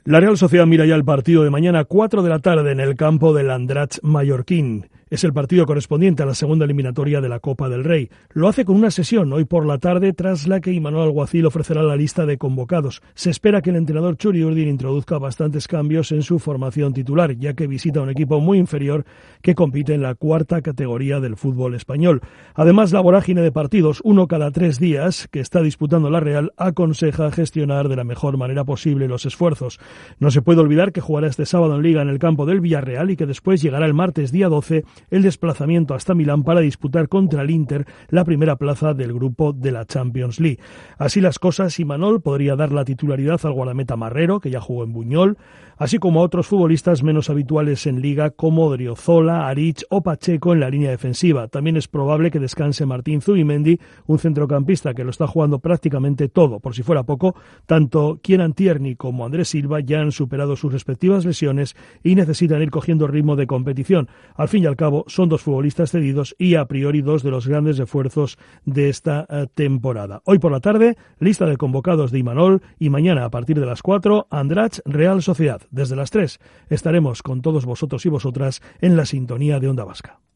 La Real Sociedad mira ya el partido de mañana 4 de la tarde en el campo del Andratx mallorquín. Es el partido correspondiente a la segunda eliminatoria de la Copa del Rey. Lo hace con una sesión hoy por la tarde, tras la que Imanol Alguacil ofrecerá la lista de convocados. Se espera que el entrenador Txuri Urdin introduzca bastantes cambios en su formación titular, ya que visita un equipo muy inferior que compite en la cuarta categoría del fútbol español. Además, la vorágine de partidos, uno cada 3 días, que está disputando la Real, aconseja gestionar de la mejor manera posible los esfuerzos. No se puede olvidar que jugará este sábado en Liga en el campo del Villarreal y que después llegará el martes día 12 el desplazamiento hasta Milán para disputar contra el Inter la primera plaza del grupo de la Champions League. Así las cosas, Imanol podría dar la titularidad al guardameta Marrero, que ya jugó en Buñol, así como a otros futbolistas menos habituales en Liga como Odriozola, Arich o Pacheco en la línea defensiva. También es probable que descanse Martín Zubimendi, un centrocampista que lo está jugando prácticamente todo. Por si fuera poco, tanto Kieran Tierney como Andrés Silva ya han superado sus respectivas lesiones y necesitan ir cogiendo ritmo de competición. Al fin y al cabo, son dos futbolistas cedidos y a priori dos de los grandes refuerzos de esta temporada. Hoy por la tarde, lista de convocados de Imanol y mañana a partir de las 4, Andratx Real Sociedad. Desde las 3 estaremos con todos vosotros y vosotras en la sintonía de Onda Vasca.